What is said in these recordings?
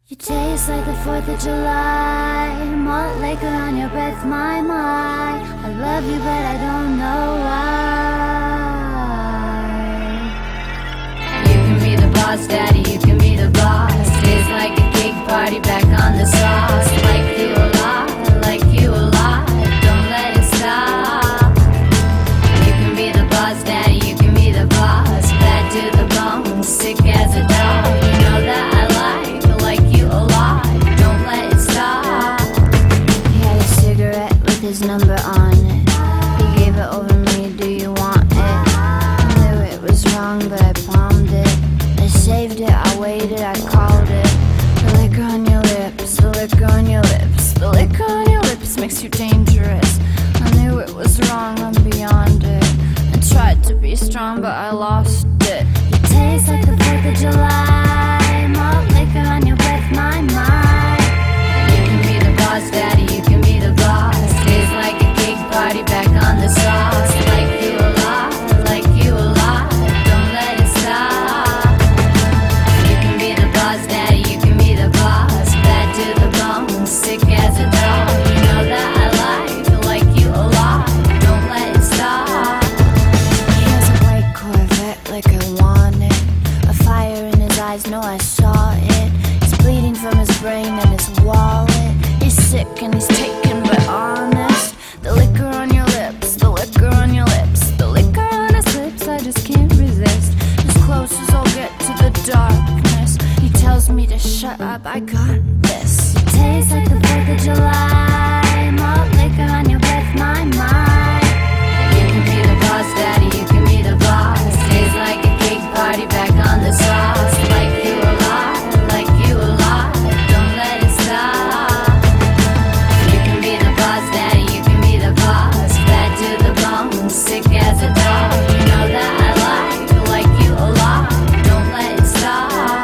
You taste like the 4th of July, malt liquor on your breath, my. I love you, but I don't know why. You can be the boss, daddy, you can be the boss. Tastes like a cake party, back on the sauce. Like you a lot, don't let it stop. You can be the boss, daddy, you can be the boss. Bad to the bone, sick as a dog. You know that I like you a lot, don't let it stop. He had a cigarette with his number on it. He gave it over me, do you want it? I knew it was wrong, but I palmed it. I saved it, I waited, I called it. The liquor on your lips, the liquor on your lips, the liquor on your lips makes you dangerous. I knew it was wrong, I'm beyond it. I tried to be strong, but I lost it. You taste like the 4th of July, malt liquor on your breath, my. You can be the boss, daddy, you can be the boss. Tastes like a cake party, back on the sauce. Like you a lot, don't let it stop. You can be the boss, daddy, you can be the boss. Bad to the bone, sick as a dog. You know that I like you a lot, don't let it stop. He has a white Corvette like I want it. A fire in his eyes, no, I saw it. He's bleeding from his brain and his wallet. He's sick and he's taken, but honest. The liquor on your lips, the liquor on your lips, the liquor on his lips, I just can't resist. As close as I'll get to the darkness. He tells me to shut up, I got this. It tastes like the 4th of July, malt liquor on your breath, my. You can be the boss, daddy, you can be the boss. Tastes like a cake party, back on the sauce. Like you a lot, don't let it stop. You can be the boss, daddy, you can be the boss. Bad to the bone, sick as a dog. You know that I like you a lot, don't let it stop.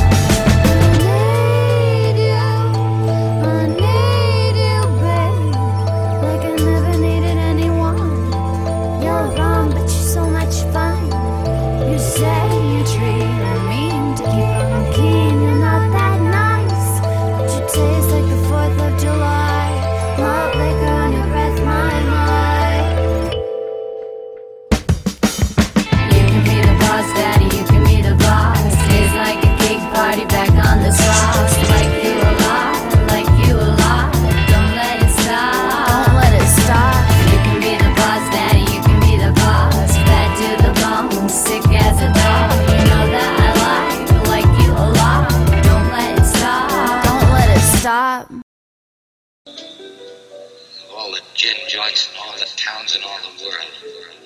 I need you, babe, like I never needed anyone. You're wrong, but you're so much fun. You say you treat her mean to keep on keen. You're not that nice, but you taste like the 4th of July. Malt liquor on your breath, my. You can be the boss, daddy, you can be the boss. Tastes like a cake party, back on the sauce. Like you a lot, don't let it stop. Don't let it stop. You can be the boss, daddy, you can be the boss. Bad to the bone, sick as a dog. You know that I like you a lot, don't let it stop. Don't let it stop. Of all the gin joints in all the towns in all the world,